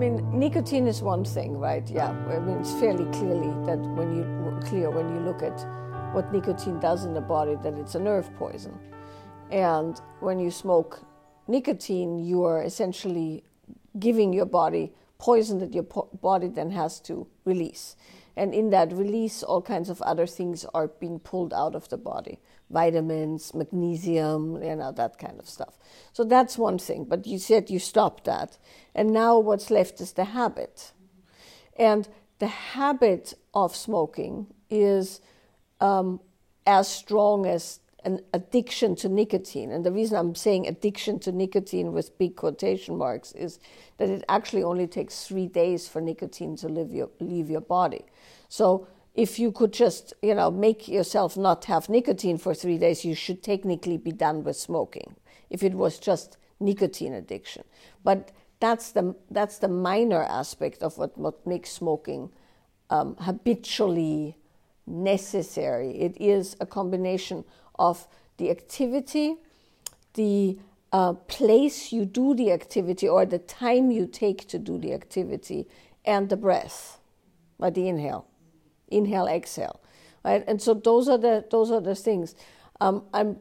mean, nicotine is one thing, right? Yeah, I mean, it's fairly clearly that when you look at what nicotine does in the body, that it's a nerve poison. And when you smoke nicotine, you are essentially giving your body poison that your body then has to release. And in that release, all kinds of other things are being pulled out of the body. Vitamins, magnesium, that kind of stuff. So that's one thing. But you said you stopped that. And now what's left is the habit. And the habit of smoking is as strong as an addiction to nicotine. And the reason I'm saying addiction to nicotine with big quotation marks is that it actually only takes 3 days for nicotine to leave your body. So if you could just, make yourself not have nicotine for 3 days, you should technically be done with smoking, if it was just nicotine addiction. But that's the minor aspect of what makes smoking habitually necessary. It is a combination of the activity, the place you do the activity, or the time you take to do the activity, and the breath, or the inhale, exhale, right? And so those are the things. I don't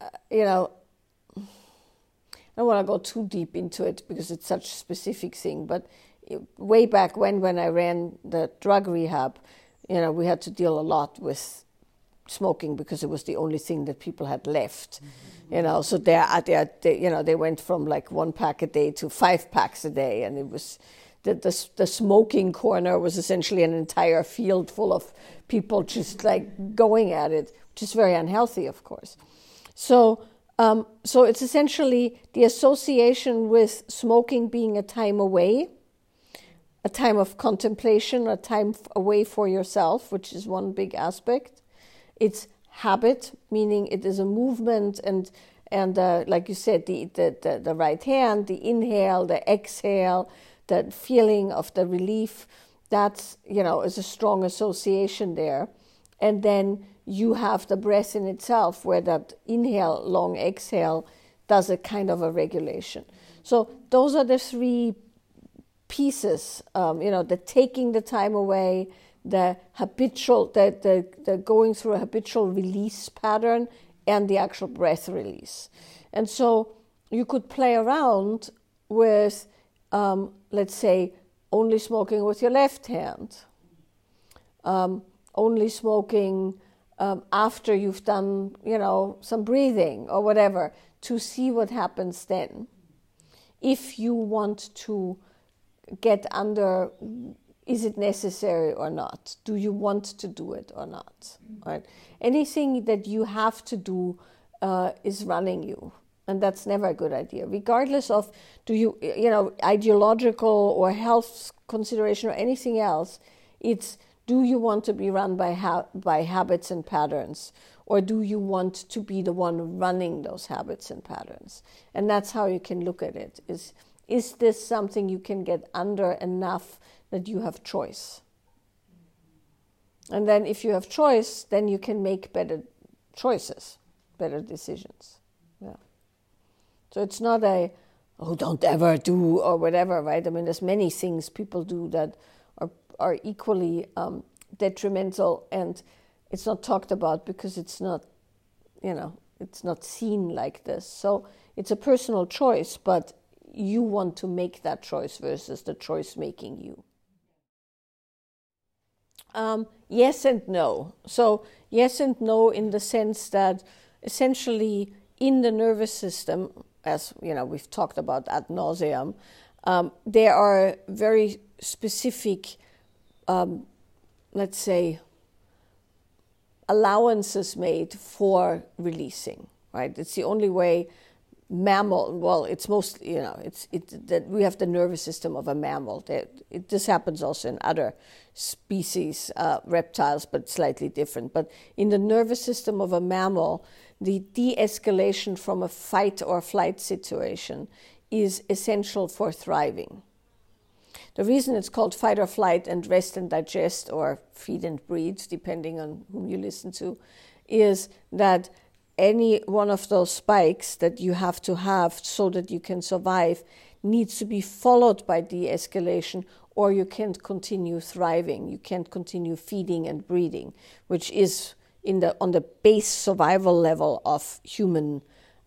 want to go too deep into it because it's such a specific thing. But way back when I ran the drug rehab, we had to deal a lot with smoking because it was the only thing that people had left. So they went from like 1 pack a day to 5 packs a day, and it was the smoking corner was essentially an entire field full of people just like going at it, which is very unhealthy, of course. So it's essentially the association with smoking being a time away, a time of contemplation, a time away for yourself, which is one big aspect. It's habit, meaning it is a movement, and like you said, the right hand, the inhale, the exhale, the feeling of the relief. That's is a strong association there, and then you have the breath in itself, where that inhale, long exhale, does a kind of a regulation. So those are the 3 pieces. The taking the time away, the habitual, the going through a habitual release pattern, and the actual breath release. And so you could play around with, let's say, only smoking with your left hand, only smoking after you've done, some breathing or whatever, to see what happens then. If you want to get under, is it necessary or not? Do you want to do it or not? Right? Anything that you have to do is running you, and that's never a good idea. Regardless of ideological or health consideration or anything else, it's, do you want to be run by habits and patterns, or do you want to be the one running those habits and patterns? And that's how you can look at it. Is this something you can get under enough that you have choice? And then if you have choice, then you can make better choices, better decisions. Yeah. So it's not don't ever do or whatever, right? I mean, there's many things people do that are equally detrimental, and it's not talked about because it's not, it's not seen like this. So it's a personal choice, but you want to make that choice versus the choice making you. Yes and no. So yes and no in the sense that essentially in the nervous system, as we've talked about ad nauseum, there are very specific, let's say, allowances made for releasing. Right? It's the only way. Mammal, well, it's mostly, that we have the nervous system of a mammal. This happens also in other species, reptiles, but slightly different. But in the nervous system of a mammal, the de-escalation from a fight or flight situation is essential for thriving. The reason it's called fight or flight and rest and digest, or feed and breed, depending on whom you listen to, is that any one of those spikes that you have to have so that you can survive needs to be followed by de-escalation, or you can't continue thriving. You can't continue feeding and breeding, which is on the base survival level of human,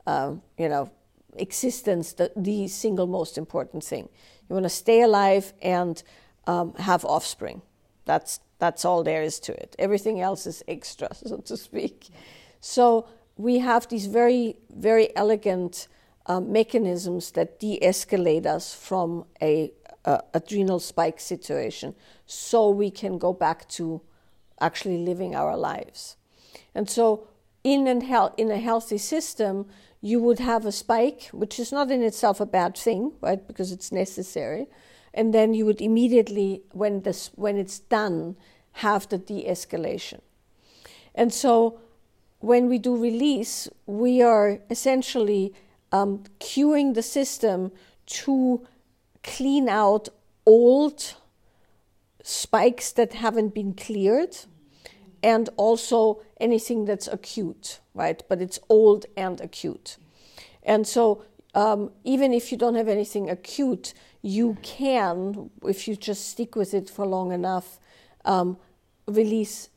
existence, the single most important thing. You want to stay alive and have offspring. That's all there is to it. Everything else is extra, so to speak. So we have these very, very elegant mechanisms that de-escalate us from a adrenal spike situation, so we can go back to actually living our lives. And so in a healthy system, you would have a spike, which is not in itself a bad thing, right? Because it's necessary. And then you would immediately, when it's done, have the de-escalation. And so when we do release, we are essentially cueing the system to clean out old spikes that haven't been cleared, and also anything that's acute, right? But it's old and acute. And so even if you don't have anything acute, you can, if you just stick with it for long enough, release,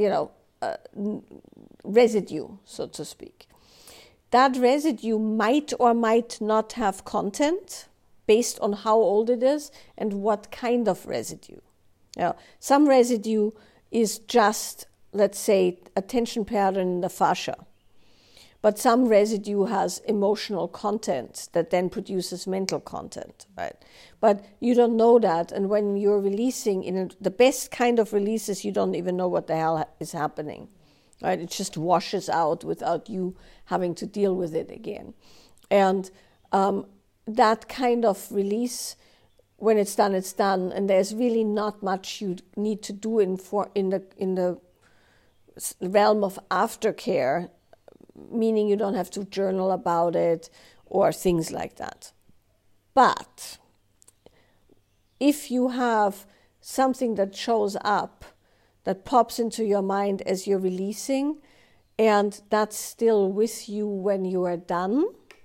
residue, so to speak. That residue might or might not have content based on how old it is and what kind of residue. Some residue is just, let's say, a tension pattern in the fascia. But some residue has emotional content that then produces mental content, right? But you don't know that, and when you're releasing, the best kind of releases, you don't even know what the hell is happening, right? It just washes out without you having to deal with it again. And that kind of release, when it's done, and there's really not much you need to do in the realm of aftercare, meaning you don't have to journal about it or things like that. But if you have something that shows up, that pops into your mind as you're releasing, and that's still with you when you are done,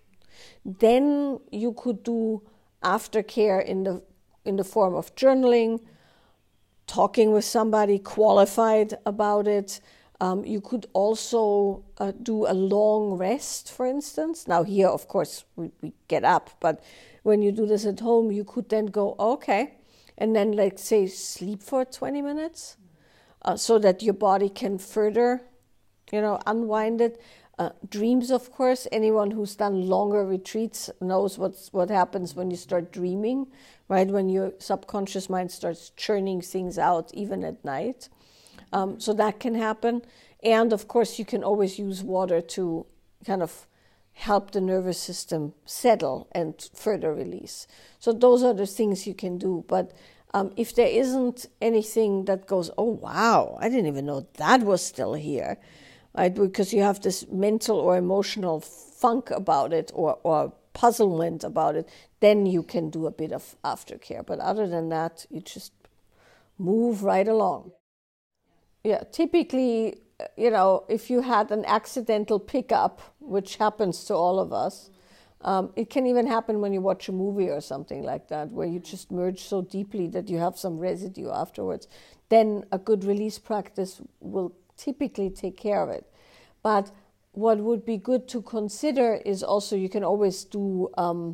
then you could do aftercare in the form of journaling, talking with somebody qualified about it. You could also do a long rest, for instance. Now here, of course, we get up, but when you do this at home, you could then go, okay, and then, like, say, sleep for 20 minutes so that your body can further, unwind it. Dreams, of course. Anyone who's done longer retreats knows what happens when you start dreaming, right? When your subconscious mind starts churning things out, even at night. So that can happen. And, of course, you can always use water to kind of help the nervous system settle and further release. So those are the things you can do. But if there isn't anything that goes, oh, wow, I didn't even know that was still here, right? Because you have this mental or emotional funk about it or puzzlement about it, then you can do a bit of aftercare. But other than that, you just move right along. Yeah, typically, if you had an accidental pickup, which happens to all of us, it can even happen when you watch a movie or something like that, where you just merge so deeply that you have some residue afterwards. Then a good release practice will typically take care of it. But what would be good to consider is also you can always do,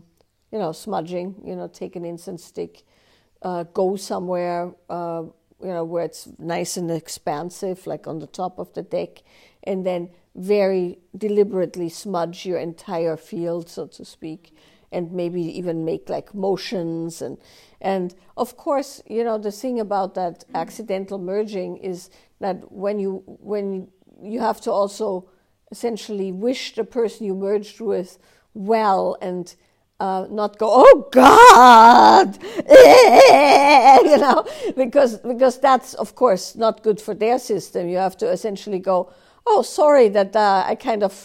smudging, take an incense stick, go somewhere, where it's nice and expansive, like on the top of the deck, and then very deliberately smudge your entire field, so to speak, and maybe even make like motions. And of course, the thing about that accidental merging is that when you have to also essentially wish the person you merged with well and not go, oh God, because that's, of course, not good for their system. You have to essentially go, oh, sorry that I kind of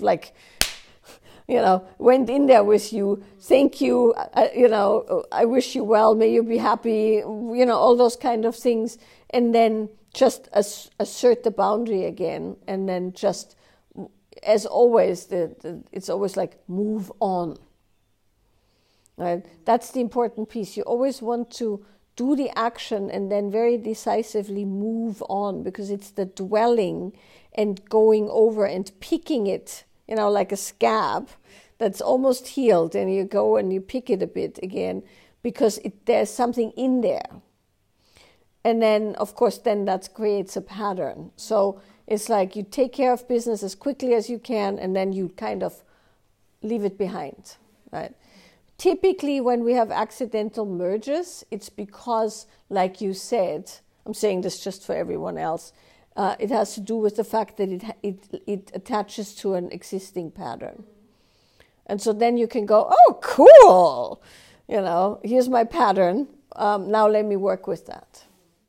went in there with you. Thank you. I wish you well. May you be happy. All those kind of things. And then just assert the boundary again. And then just, as always, it's always like move on. Right? That's the important piece. You always want to do the action and then very decisively move on, because it's the dwelling and going over and picking it, like a scab that's almost healed, and you go and you pick it a bit again because there's something in there. And then, of course, then that creates a pattern. So it's like you take care of business as quickly as you can, and then you kind of leave it behind, right? Typically, when we have accidental mergers, it's because, like you said, I'm saying this just for everyone else, it has to do with the fact that it attaches to an existing pattern. And so then you can go, oh, cool, here's my pattern. Now let me work with that.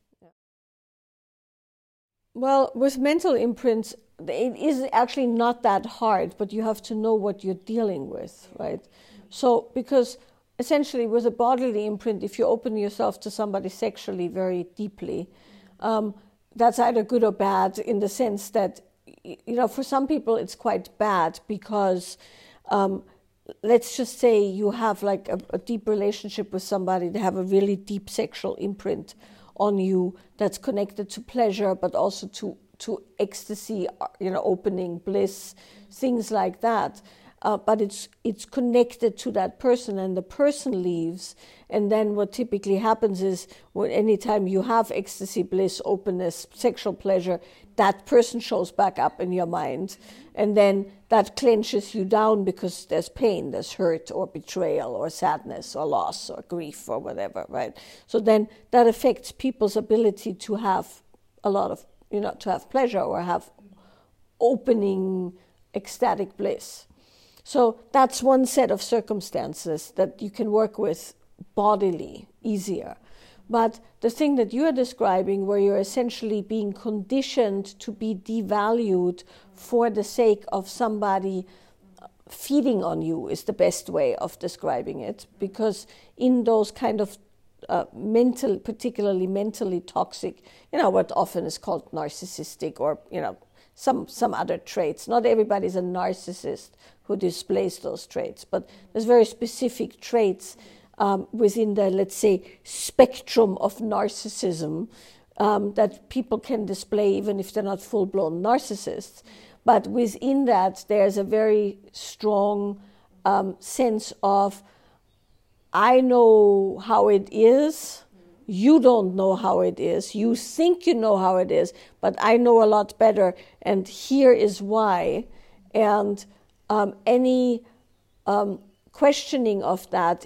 Well, with mental imprints, it is actually not that hard, but you have to know what you're dealing with, right? So, because essentially with a bodily imprint, if you open yourself to somebody sexually very deeply, that's either good or bad, in the sense that, for some people it's quite bad because, let's just say you have like a deep relationship with somebody, they have a really deep sexual imprint on you that's connected to pleasure, but also to ecstasy, opening, bliss, things like that. But it's connected to that person, and the person leaves. And then what typically happens is, anytime you have ecstasy, bliss, openness, sexual pleasure, that person shows back up in your mind. And then that clenches you down because there's pain, there's hurt or betrayal or sadness or loss or grief or whatever, right? So then that affects people's ability to have a lot of, to have pleasure or have opening, ecstatic bliss. So that's one set of circumstances that you can work with bodily easier. But the thing that you're describing, where you're essentially being conditioned to be devalued for the sake of somebody feeding on you, is the best way of describing it. Because in those kind of particularly mentally toxic, what often is called narcissistic, or, some other traits. Not everybody's a narcissist who displays those traits, but there's very specific traits within the, let's say, spectrum of narcissism that people can display even if they're not full-blown narcissists. But within that, there's a very strong sense of, I know how it is, you don't know how it is, you think you know how it is, but I know a lot better, and here is why. And any questioning of that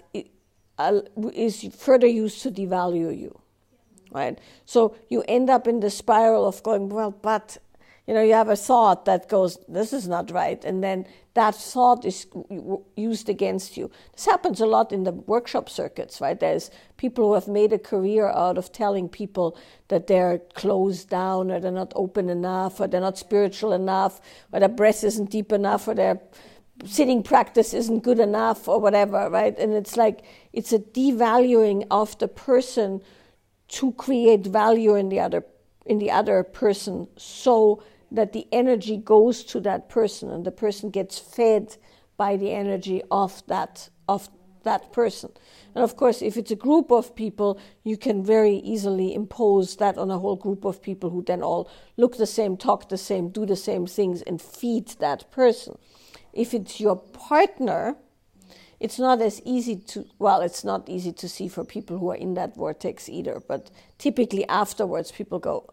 is further used to devalue you, right? So you end up in the spiral of going, well, but, you have a thought that goes, this is not right, and then that thought is used against you. This happens a lot in the workshop circuits, right? There's people who have made a career out of telling people that they're closed down, or they're not open enough, or they're not spiritual enough, or their breath isn't deep enough, or their sitting practice isn't good enough, or whatever, right? And it's like, it's a devaluing of the person to create value in the other person, so that the energy goes to that person, and the person gets fed by the energy of that person. And of course, if it's a group of people, you can very easily impose that on a whole group of people who then all look the same, talk the same, do the same things, and feed that person. If it's your partner, it's not as easy to, it's not easy to see for people who are in that vortex either, but typically afterwards people go,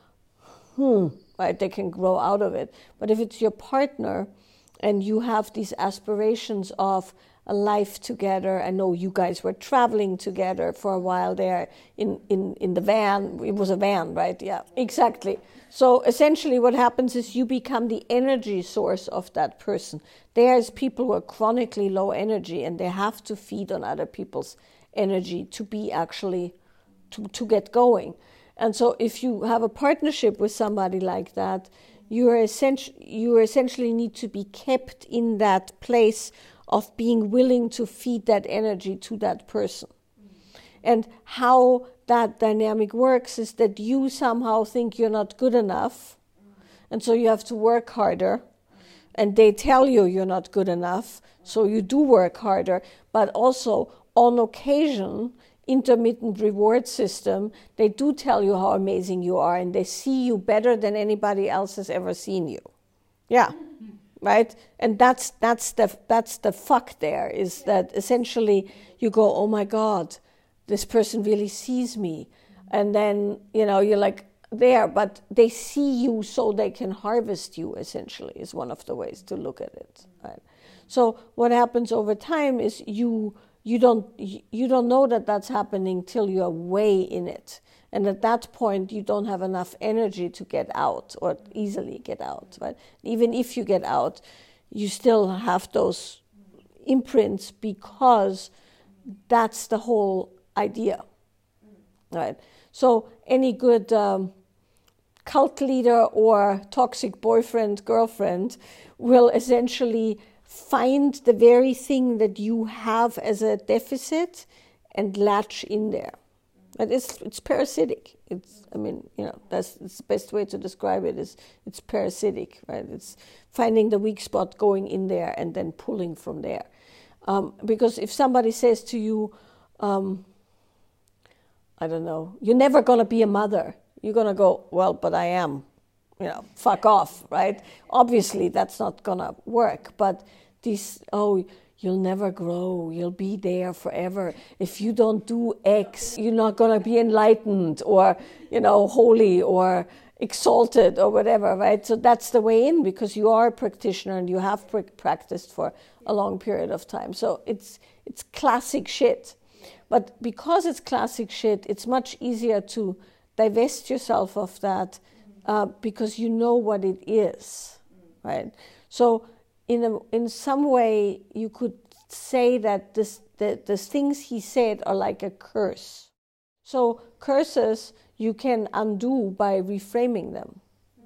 right, they can grow out of it. But if it's your partner and you have these aspirations of a life together, I know you guys were traveling together for a while there in the van. It was a van, right? Yeah, exactly. So essentially what happens is you become the energy source of that person. There's people who are chronically low energy, and they have to feed on other people's energy to be actually, to get going. And so if you have a partnership with somebody like that, you essentially need to be kept in that place of being willing to feed that energy to that person. And how that dynamic works is that you somehow think you're not good enough, and so you have to work harder, and they tell you you're not good enough, so you do work harder, but also on occasion, intermittent reward system, they do tell you how amazing you are, and they see you better than anybody else has ever seen you. Yeah, right? And that's the fuck there, is that essentially you go, oh my God, this person really sees me. And then, you're like there, but they see you so they can harvest you, essentially, is one of the ways to look at it. Right? So what happens over time is you don't know that that's happening till you're way in it. And at that point, you don't have enough energy to get out or easily get out. Right? Even if you get out, you still have those imprints because that's the whole idea. Right? So any good cult leader or toxic boyfriend, girlfriend will essentially find the very thing that you have as a deficit and latch in there. But it's parasitic. That's the best way to describe it, is it's parasitic, right? It's finding the weak spot, going in there, and then pulling from there. Because if somebody says to you, I don't know, you're never going to be a mother, you're going to go, well, but I am. Fuck off, right? Obviously, that's not going to work. But you'll never grow. You'll be there forever. If you don't do X, you're not going to be enlightened or, holy or exalted or whatever, right? So that's the way in, because you are a practitioner and you have practiced for a long period of time. So it's classic shit. But because it's classic shit, it's much easier to divest yourself of that because you know what it is, right? So in some way, you could say that the things he said are like a curse. So curses you can undo by reframing them.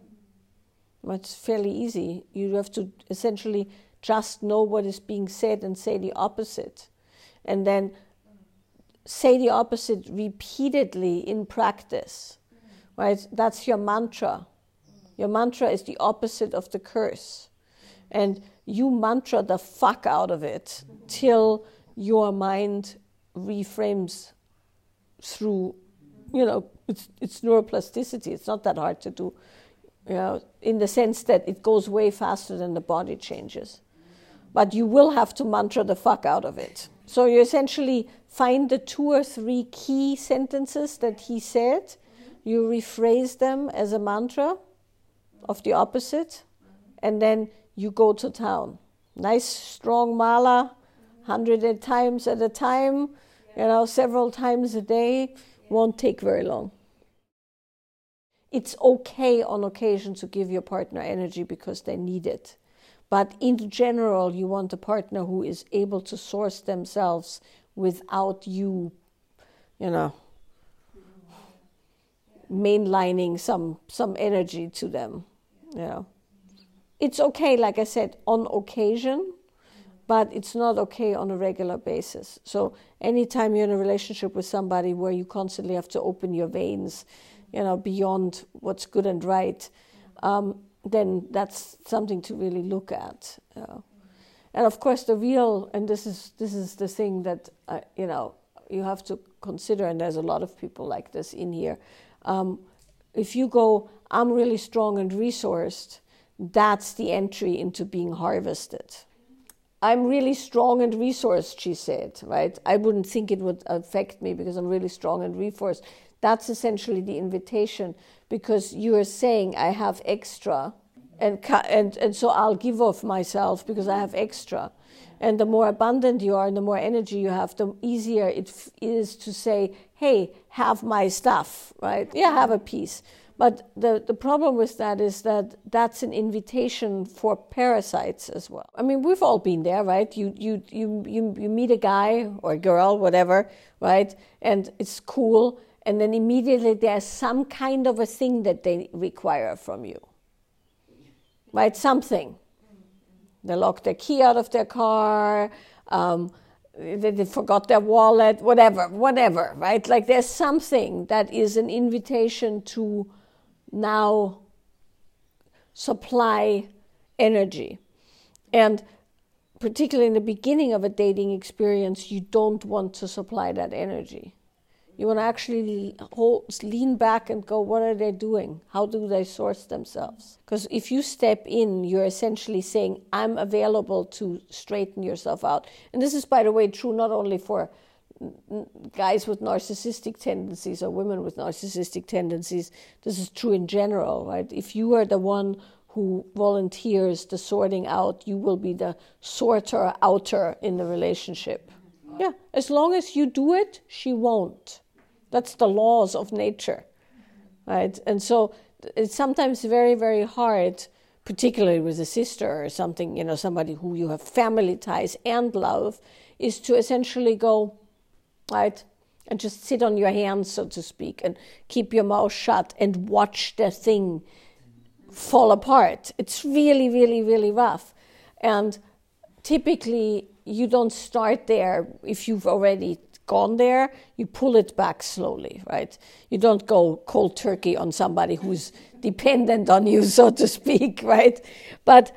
It's fairly easy. You have to essentially just know what is being said and say the opposite. And then say the opposite repeatedly in practice, right? That's your mantra. Your mantra is the opposite of the curse. And you mantra the fuck out of it till your mind reframes through, it's neuroplasticity. It's not that hard to do, in the sense that it goes way faster than the body changes. But you will have to mantra the fuck out of it. So you essentially find the 2 or 3 key sentences that he said, you rephrase them as a mantra of the opposite, and then you go to town. Nice strong mala, 100 times at a time, several times a day, won't take very long. It's okay on occasion to give your partner energy because they need it. But in general, you want a partner who is able to source themselves without you, mainlining some energy to them. It's okay, like I said, on occasion, but it's not okay on a regular basis. So anytime you're in a relationship with somebody where you constantly have to open your veins, beyond what's good and right, then that's something to really look at. And of course, this is the thing that you have to consider, and there's a lot of people like this in here. If you go, I'm really strong and resourced, that's the entry into being harvested. I'm really strong and resourced, she said, right? I wouldn't think it would affect me because I'm really strong and resourced. That's essentially the invitation, because you are saying I have extra, and so I'll give of myself because I have extra. And the more abundant you are and the more energy you have, the easier it is to say, hey, have my stuff, right? Yeah, have a piece. But the problem with that is that that's an invitation for parasites as well. I mean, we've all been there, right? You meet a guy or a girl, whatever, right? And it's cool. And then immediately there's some kind of a thing that they require from you, right? Something. They locked their key out of their car, they forgot their wallet, whatever, right? Like there's something that is an invitation to now supply energy. And particularly in the beginning of a dating experience, you don't want to supply that energy. You want to actually lean back and go, what are they doing? How do they source themselves? Because if you step in, you're essentially saying, I'm available to straighten yourself out. And this is, by the way, true not only for guys with narcissistic tendencies or women with narcissistic tendencies. This is true in general, right? If you are the one who volunteers the sorting out, you will be the sorter outer in the relationship. Yeah, as long as you do it, she won't. That's the laws of nature, right? And so it's sometimes very, very hard, particularly with a sister or something, somebody who you have family ties and love, is to essentially go, right, and just sit on your hands, so to speak, and keep your mouth shut and watch the thing fall apart. It's really, really, really rough. And typically, you don't start there if you've already gone there. You pull it back slowly, right? You don't go cold turkey on somebody who's dependent on you, so to speak, right? But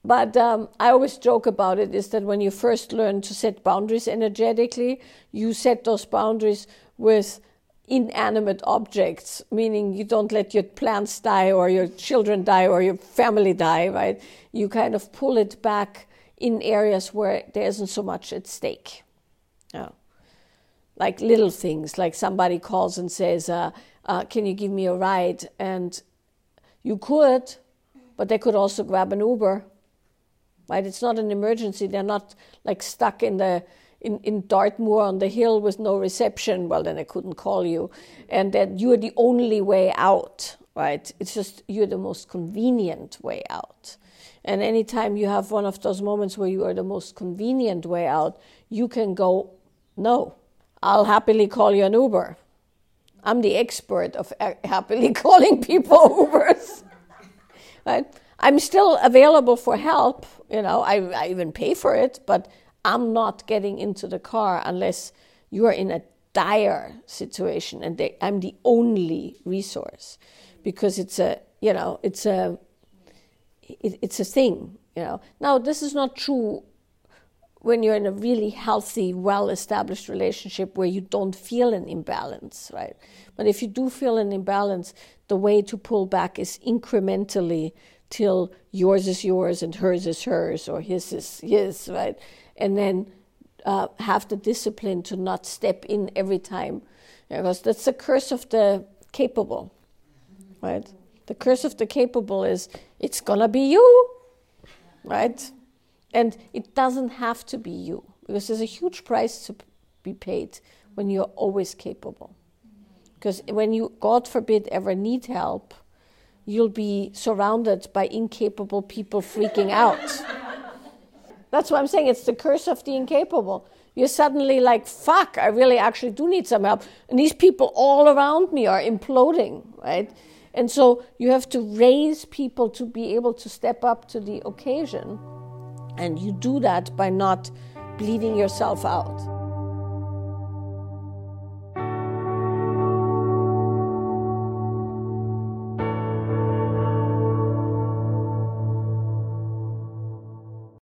I always joke about it, is that when you first learn to set boundaries energetically, you set those boundaries with inanimate objects, meaning you don't let your plants die or your children die or your family die, right? You kind of pull it back in areas where there isn't so much at stake. Yeah. Like little things, like somebody calls and says, can you give me a ride? And you could, but they could also grab an Uber, right? It's not an emergency. They're not like stuck in Dartmoor on the hill with no reception. Well, then I couldn't call you. And that you're the only way out, right? It's just you're the most convenient way out. And anytime you have one of those moments where you are the most convenient way out, you can go, no, I'll happily call you an Uber. I'm the expert of happily calling people Ubers, right? I'm still available for help. I even pay for it, but I'm not getting into the car unless you are in a dire situation, and I'm the only resource, because it's a thing. Now, this is not true when you're in a really healthy, well-established relationship where you don't feel an imbalance, right? But if you do feel an imbalance, the way to pull back is incrementally till yours is yours and hers is hers or his is his, right? And then have the discipline to not step in every time, because that's the curse of the capable, right? The curse of the capable is it's gonna be you, right? And it doesn't have to be you, because there's a huge price to be paid when you're always capable. Because when you, God forbid, ever need help, you'll be surrounded by incapable people freaking out. That's what I'm saying. It's the curse of the incapable. You're suddenly like, fuck, I really actually do need some help. And these people all around me are imploding, right? And so you have to raise people to be able to step up to the occasion. And you do that by not bleeding yourself out.